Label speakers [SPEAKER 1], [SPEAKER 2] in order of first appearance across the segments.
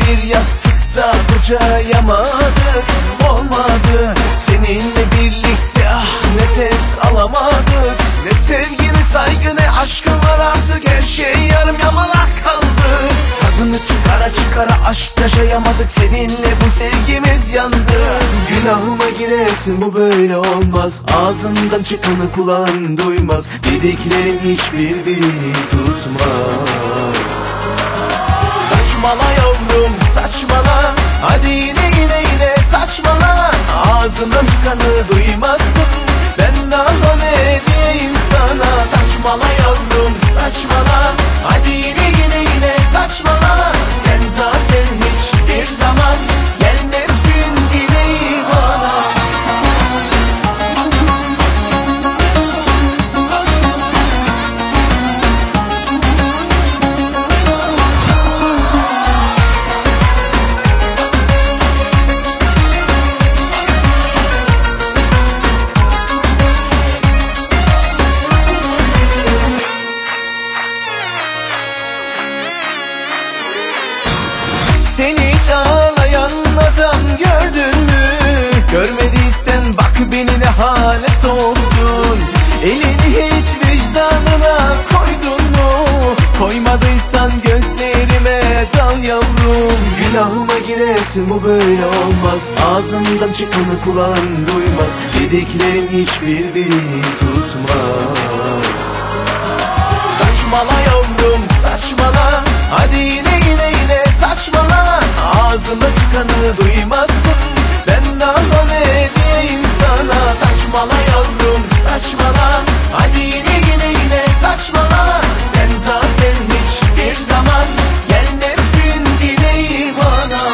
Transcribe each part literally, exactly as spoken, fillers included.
[SPEAKER 1] bir yastıkta kocayamadık. Olmadı seninle birlikte, ah nefes alamadık. Ne sevgi ne saygı ne aşkın var, artık her şey yarım yamalak kaldı. Tadını çıkara çıkara aşk yaşayamadık, seninle bu sevgimiz yandı. Günahıma girersin, bu böyle olmaz. Ağzından çıkanı kulağın duymaz. Dediklerin hiçbir birini tutmaz. Saçmala yavrum saçmala, hadi yine yine yine saçmala. Ağzından çıkanı duymazsın, ben daha ne diyeyim sana. Saçmala yavrum saçmala, hadi yine yine yine saçmala. Sen zaten hiçbir zaman gelmezsin dileği bana. Seni hiç ağlayan adam gördün mü? Görmediysen bak beni ne hale soktun. Elini hiç vicdanına koydun mu? Koymadıysan gözlerime dal yavrum. Günahıma girersin, bu böyle olmaz. Ağzından çıkanı kulağın duymaz. Dediklerin hiçbir birini tutmaz. Saçmala yavrum saçmala, hadi yine yine yine saçmala. Ağzında çıkanı duymazsın, ben daha ne diyeyim sana. Saçmala yavrum saçmala, hadi yine yine yine saçmala. Sen zaten hiçbir zaman gelmezsin dileği bana.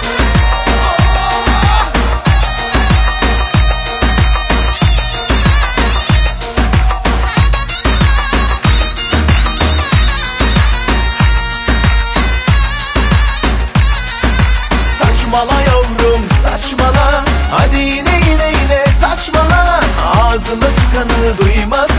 [SPEAKER 1] Saçmala yavrum saçmala, hadi yine yine yine saçmala. Ağzında çıkanı duymaz.